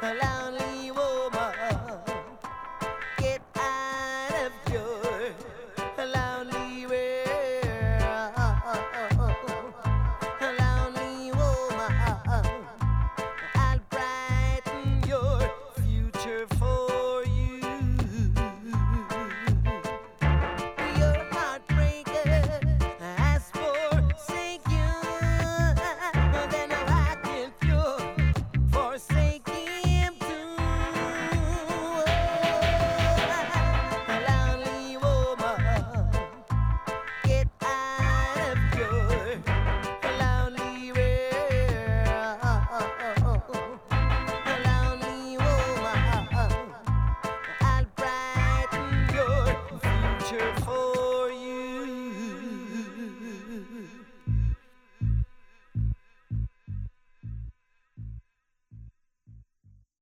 a lonely woman, get out of your lonely world. A lonely woman, I'll brighten your future for you. Your heartbreaker has forsaken you, then why can't you forsake him too? A lonely woman, get out of your lonely world. A lonely woman, I'll brighten your future for